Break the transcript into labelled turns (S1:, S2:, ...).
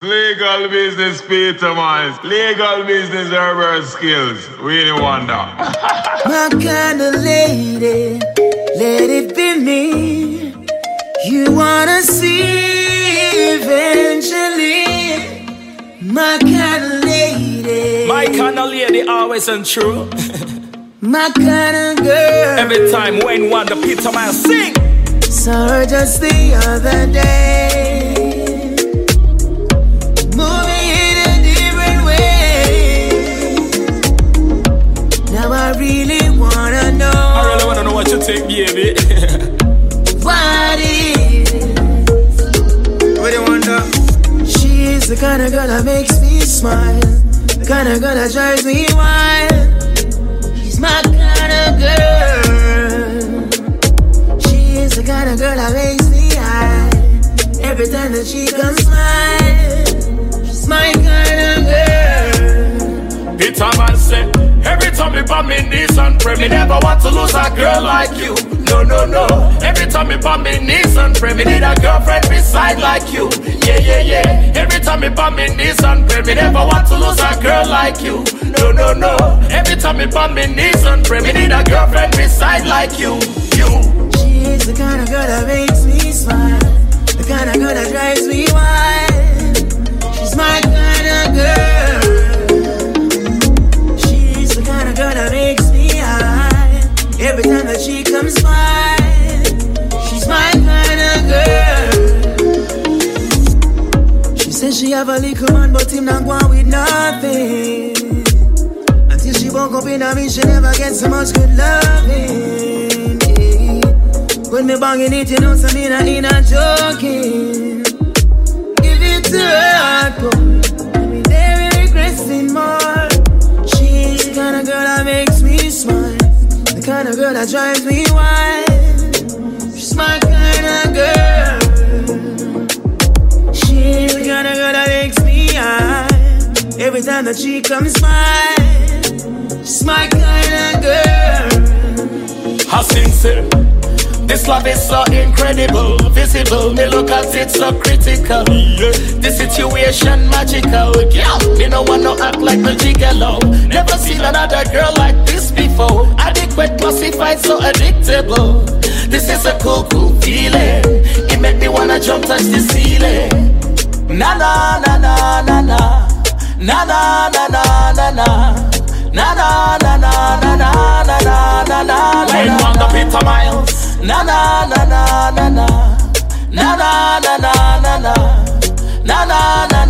S1: Legal business, Peter Miles. Legal business, Herbert Skills. Really wonder.
S2: My kind of lady, let it be me. You wanna see eventually. My kind of lady.
S3: My kind of lady, always untrue.
S2: My kind of girl.
S3: Every time when Wonder Peter Miles sing.
S2: Saw her just the other day. I really wanna know
S3: what you think, baby.
S2: What is?
S3: What do you wonder?
S2: She's the kind of girl that makes me smile, the kind of girl that drives me wild. She's my kind of girl. She's the kind of girl that makes me high every time that she comes smile. She's my kind of girl.
S3: Peter Miles said, every time me bump me knees and pray, me never want to lose a girl like you. No, no, no. Every time me bump me knees and pray, me need a girlfriend beside like you. Yeah, yeah, yeah. Every time me bump me knees and pray, me never want to lose a girl like you. No, no, no. Every time me bump me knees and pray, me need a girlfriend beside like you. You.
S2: She's the kind of girl that makes me smile, the kind of girl that drives me wild. She's my kind of girl. Girl that makes me high every time that she comes by. She's my kind of girl. She says she have a little man, but him not going with nothing. Until she woke up in a me, she never gets so much good loving. Yeah. When me banging it, you know, so me not joking. Give it to her, boy. Every day we regressing more. She's the kind of girl that makes me smile, the kind of girl that drives me wild. She's my kind of girl. She's the kind of girl that makes me high every time that she comes by. She's my kind of girl.
S3: How sincere. This love is so incredible, visible, me look at it so critical. Yeah. The situation magical, girl, me no want to act like the gigolo. Never seen another girl like this before. Adequate, classified, so addictable. This is a cool, cool feeling. It make me wanna jump, touch the ceiling. Na na na na na na, na na na na na na. Na na na na na na na na na na. When Wonder Peter Miles. Na na na na na na, na na na na na na, na na na.